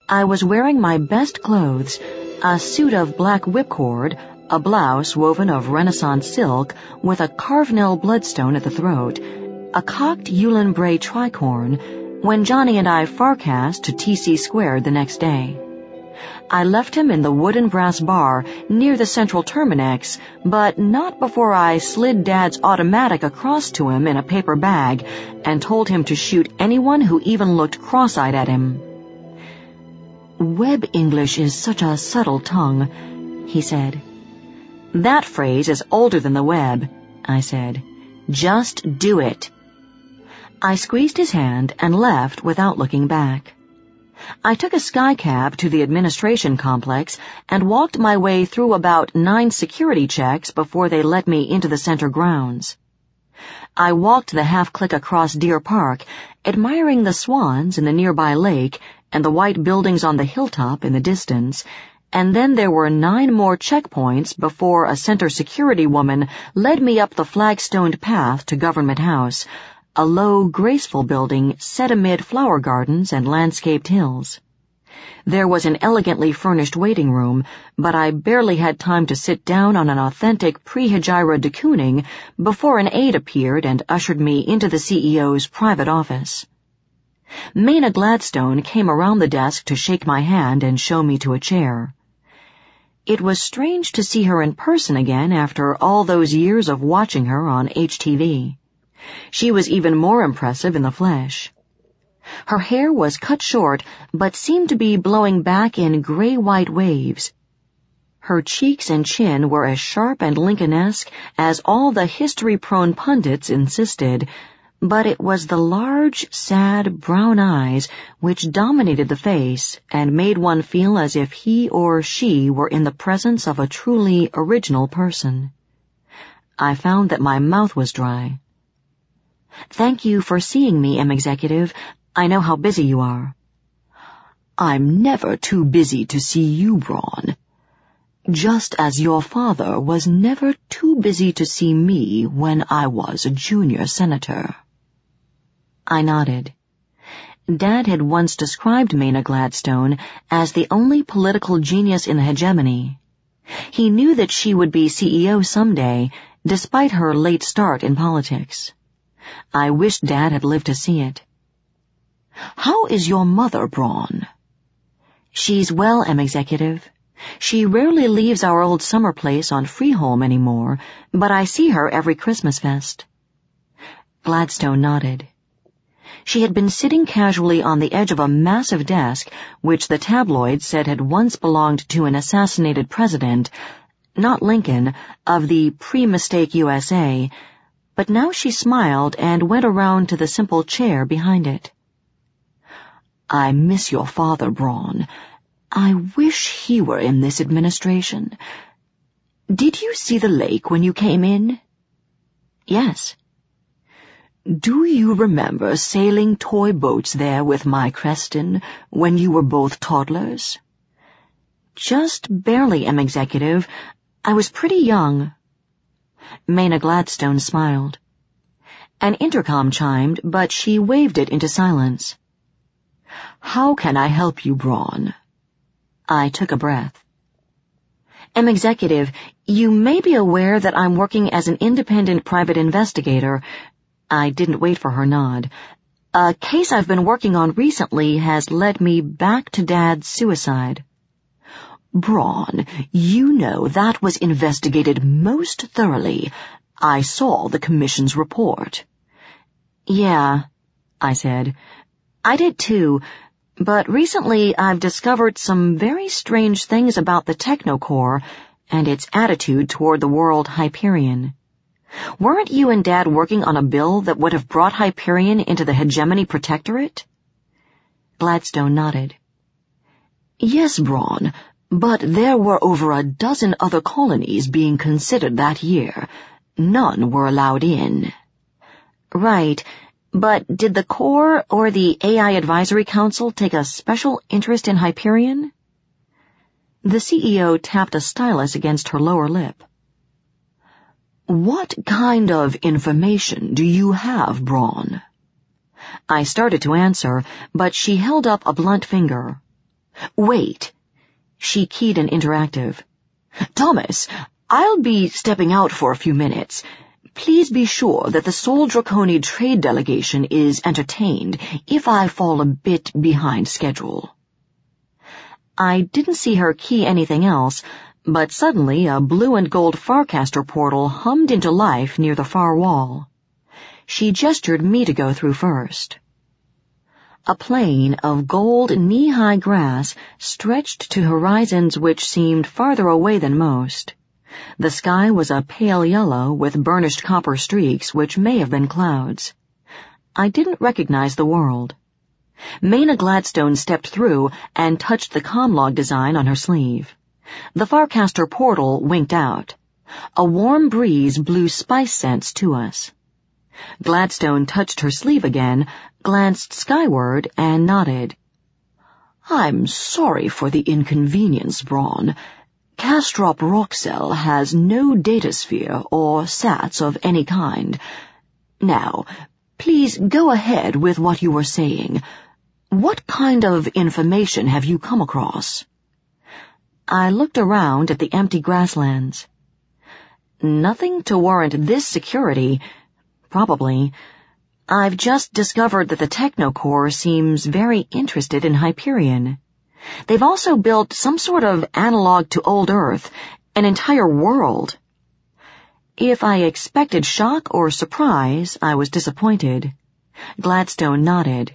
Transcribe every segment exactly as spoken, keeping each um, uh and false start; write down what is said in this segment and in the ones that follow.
I was wearing my best clothes, a suit of black whipcord, a blouse woven of Renaissance silk with a carved-nail bloodstone at the throat, a cocked Yulin Bray tricorn, when Johnny and I forecast to T C Squared the next day. I left him in the wood and brass bar near the central terminix, but not before I slid Dad's automatic across to him in a paper bag and told him to shoot anyone who even looked cross-eyed at him. "Web English is such a subtle tongue," he said. "That phrase is older than the web," I said. "Just do it." I squeezed his hand and left without looking back. I took a skycab to the administration complex and walked my way through about nine security checks before they let me into the center grounds. I walked the half-click across Deer Park, admiring the swans in the nearby lake and the white buildings on the hilltop in the distance, and then there were nine more checkpoints before a center security woman led me up the flagstoned path to Government House, a low, graceful building set amid flower gardens and landscaped hills. There was an elegantly furnished waiting room, but I barely had time to sit down on an authentic pre-Hijira de Kooning before an aide appeared and ushered me into the C E O's private office. Maina Gladstone came around the desk to shake my hand and show me to a chair. It was strange to see her in person again after all those years of watching her on H T V. She was even more impressive in the flesh. Her hair was cut short, but seemed to be blowing back in gray-white waves. Her cheeks and chin were as sharp and Lincoln-esque as all the history-prone pundits insisted, but it was the large, sad, brown eyes which dominated the face and made one feel as if he or she were in the presence of a truly original person. I found that my mouth was dry. "Thank you for seeing me, M. Executive. I know how busy you are." "I'm never too busy to see you, Braun. Just as your father was never too busy to see me when I was a junior senator." I nodded. Dad had once described Maina Gladstone as the only political genius in the hegemony. He knew that she would be C E O someday, despite her late start in politics. I wished Dad had lived to see it. "How is your mother, Braun?" "She's well, M. Executive. She rarely leaves our old summer place on Freeholm anymore, but I see her every Christmas fest." Gladstone nodded. She had been sitting casually on the edge of a massive desk, which the tabloids said had once belonged to an assassinated president, not Lincoln, of the pre-mistake U S A, but now she smiled and went around to the simple chair behind it. "I miss your father, Braun. I wish he were in this administration. Did you see the lake when you came in?" "Yes." "Do you remember sailing toy boats there with my Creston when you were both toddlers?" "Just barely, M. Executive. I was pretty young." Maina Gladstone smiled. An intercom chimed, but she waved it into silence. "How can I help you, Braun?" I took a breath. "M. Executive, you may be aware that I'm working as an independent private investigator." I didn't wait for her nod. "A case I've been working on recently has led me back to Dad's suicide." "Braun, you know that was investigated most thoroughly. I saw the commission's report." "Yeah," I said. "I did too, but recently I've discovered some very strange things about the Technocorps and its attitude toward the world Hyperion. Weren't you and Dad working on a bill that would have brought Hyperion into the Hegemony Protectorate?" Gladstone nodded. "Yes, Braun, but there were over a dozen other colonies being considered that year. None were allowed in." "Right, but did the Corps or the A I Advisory Council take a special interest in Hyperion?" The C E O tapped a stylus against her lower lip. "What kind of information do you have, Braun?" I started to answer, but she held up a blunt finger. Wait. She keyed in interactive. Thomas, I'll be stepping out for a few minutes. Please be sure that the Sol Draconi trade delegation is entertained if I fall a bit behind schedule. I didn't see her key anything else, but suddenly a blue and gold Farcaster portal hummed into life near the far wall. She gestured me to go through first. A plain of gold knee-high grass stretched to horizons which seemed farther away than most. The sky was a pale yellow with burnished copper streaks which may have been clouds. I didn't recognize the world. Maina Gladstone stepped through and touched the comlog design on her sleeve. The Farcaster portal winked out. A warm breeze blew spice scents to us. Gladstone touched her sleeve again, glanced skyward, and nodded. I'm sorry for the inconvenience, Braun. Kastrop Roxel has no datasphere or sats of any kind. Now, please go ahead with what you were saying. What kind of information have you come across? I looked around at the empty grasslands. Nothing to warrant this security. Probably. I've just discovered that the Technocore seems very interested in Hyperion. They've also built some sort of analog to old Earth, an entire world. If I expected shock or surprise, I was disappointed. Gladstone nodded.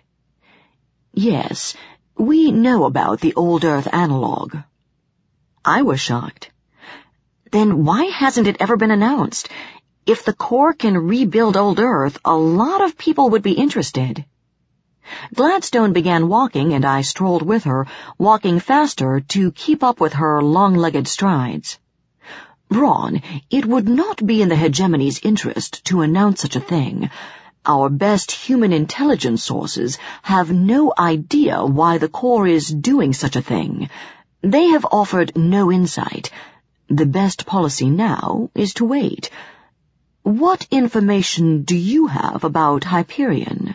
Yes, we know about the old Earth analog. I was shocked. Then why hasn't it ever been announced? If the Corps can rebuild old Earth, a lot of people would be interested. Gladstone began walking, and I strolled with her, walking faster to keep up with her long-legged strides. Braun, it would not be in the hegemony's interest to announce such a thing. Our best human intelligence sources have no idea why the Corps is doing such a thing. They have offered no insight. The best policy now is to wait. What information do you have about Hyperion?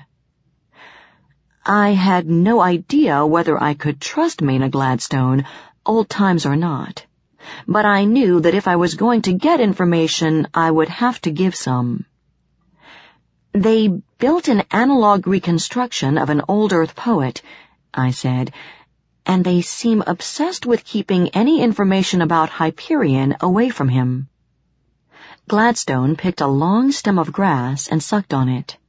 I had no idea whether I could trust Maina Gladstone, old times or not. But I knew that if I was going to get information, I would have to give some. They built an analog reconstruction of an old Earth poet, I said, and they seem obsessed with keeping any information about Hyperion away from him. Gladstone picked a long stem of grass and sucked on it.